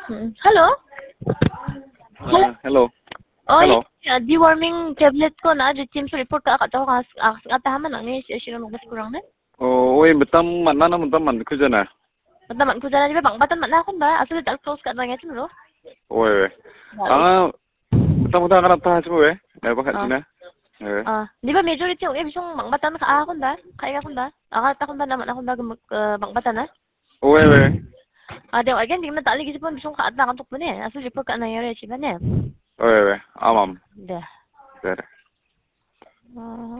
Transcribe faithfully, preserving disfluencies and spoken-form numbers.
Hmm. Hello? Hello? Uh, hello. Oh, Hello. yeah, deworming tablet ko na, di team sa report ka kataw ka atahaman ang ni siya mo bas kurang na. Oh, oi betam mana na betam man kujana. Bataman ko dala di ba bang batan man akon ba? Aso ta close ka na ngayong lo. Oi. Ah, betam betam kana ta hasu we. Dai ba khatina. Eh. Ah, di ba majority yung ibisong bang batan ka akon ba? Kaya akon ba? Akala akon ba naman akon ba bang batan na? Oi we. Ah, di again di man tali gisi pon bisong ka atna kantok mo ni. Aso report ka na yare si ba ni? Oi we. Amam. Da. There. Ah.